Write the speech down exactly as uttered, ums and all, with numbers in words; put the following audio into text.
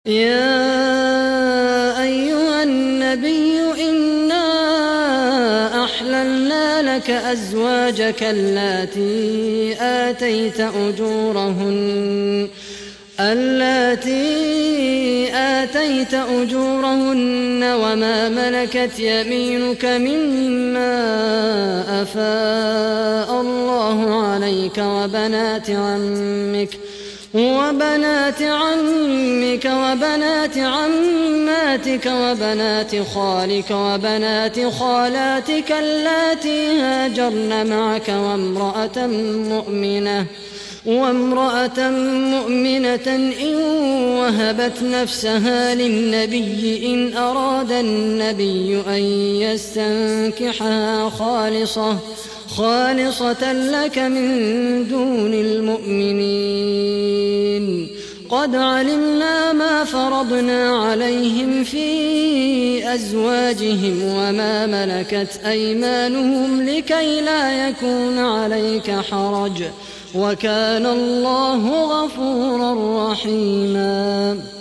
يا أيها النبي إنا أحللنا لك أزواجك اللاتي آتيت أجورهن اللاتي آتيت أجورهن وما ملكت يمينك مما أفاء الله عليك وبنات عمك وبنات عمك وبنات عماتك وبنات خالك وبنات خالاتك اللاتي هاجرن معك وامرأة مؤمنة وامرأة مؤمنة إن وهبت نفسها للنبي إن أراد النبي أن يستنكحها خالصة خالصة لك من دون المؤمنين. قد علمنا ما فرضنا عليهم في أزواجهم وما ملكت أيمانهم لكي لا يكون عليك حرج وكان الله غفورا رحيما.